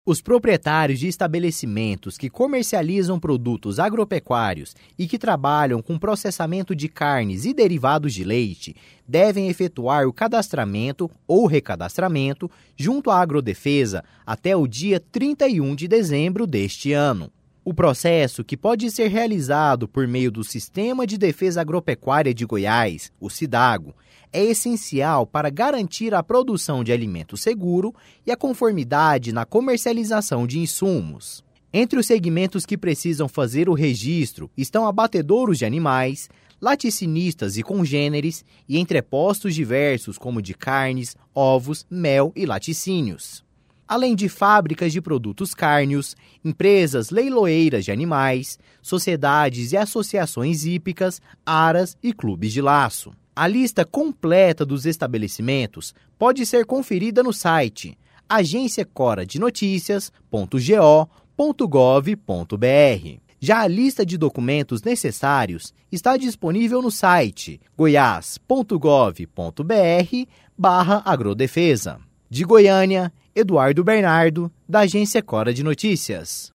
Os proprietários de estabelecimentos que comercializam produtos agropecuários e que trabalham com processamento de carnes e derivados de leite devem efetuar o cadastramento ou recadastramento junto à Agrodefesa até o dia 31 de dezembro deste ano. O processo, que pode ser realizado por meio do Sistema de Defesa Agropecuária de Goiás, o SIDAGO, é essencial para garantir a produção de alimento seguro e a conformidade na comercialização de insumos. Entre os segmentos que precisam fazer o registro estão abatedouros de animais, laticinistas e congêneres e entrepostos diversos como de carnes, ovos, mel e laticínios. Além de fábricas de produtos cárneos, empresas leiloeiras de animais, sociedades e associações hípicas, aras e clubes de laço. A lista completa dos estabelecimentos pode ser conferida no site agenciacoradenoticias.go.gov.br. Já a lista de documentos necessários está disponível no site goiás.gov.br/agrodefesa. De Goiânia, Eduardo Bernardo, da Agência Cora de Notícias.